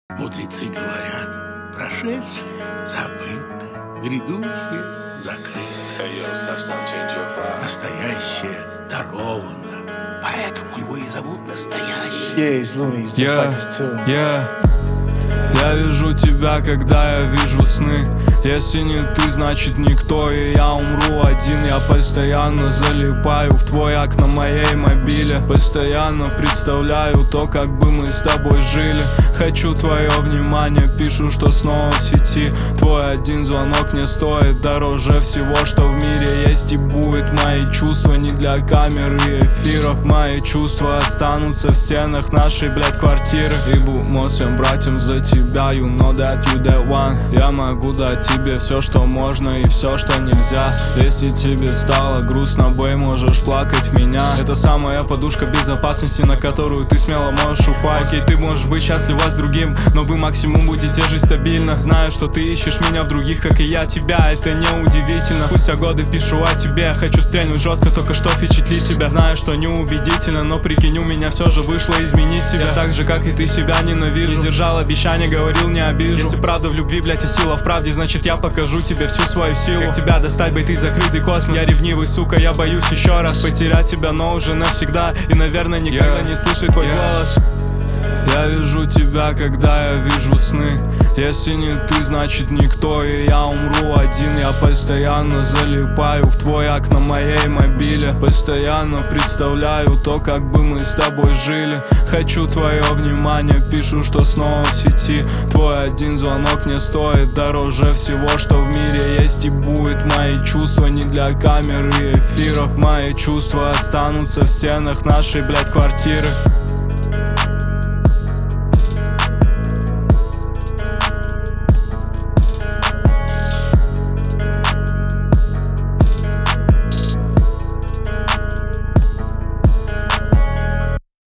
Мудрецы говорят, прошедшее забыто, грядущее закрыто, настоящее даровано, поэтому его и зовут настоящий. Я вижу тебя, когда я вижу сны. Если не ты, значит никто, и я умру один. Я постоянно залипаю в твой ак на моей мобиле. Постоянно представляю то, как бы мы с тобой жили. Хочу твое внимание, пишу, что снова в сети. Твой один звонок мне стоит дороже всего, что в мире есть и будет. Мои чувства не для камер и эфиров. Мои чувства останутся в стенах нашей, квартиры. Ибо мой всем братьям за тебя, you know that you the one. Я могу дать тебе все, что можно и все, что нельзя. Если тебе стало грустно, бэй, можешь плакать в меня. Это самая подушка безопасности, на которую ты смело можешь упасть. Окей, ты можешь быть счастлива с другим, но вы максимум будете жить стабильно. Знаю, что ты ищешь меня в других, как и я тебя, это не удивительно. Спустя годы пишу о тебе, хочу стрельнуть жестко, только что впечатлить тебя. Знаю, что не убедительно, но прикинь, у меня все же вышло изменить себя. Так же, как и ты себя ненавижу. Не сдержал обещания, говорил, не обижу. Если правда в любви, а сила в правде, значит я покажу тебе всю свою силу. Как тебя достать, бэй, ты закрытый космос. Я ревнивый, сука, я боюсь еще раз потерять тебя, но уже навсегда. И, наверное, никогда не слышать твой голос. Я вижу тебя, когда я вижу сны. Если не ты, значит никто, и я умру один. Я постоянно залипаю в твой ак на моей мобиле. Постоянно представляю то, как бы мы с тобой жили. Хочу твое внимание, пишу, что снова в сети. Твой один звонок мне стоит дороже всего, что в мире есть и будет. Мои чувства не для камер и эфиров. Мои чувства останутся в стенах нашей, квартиры.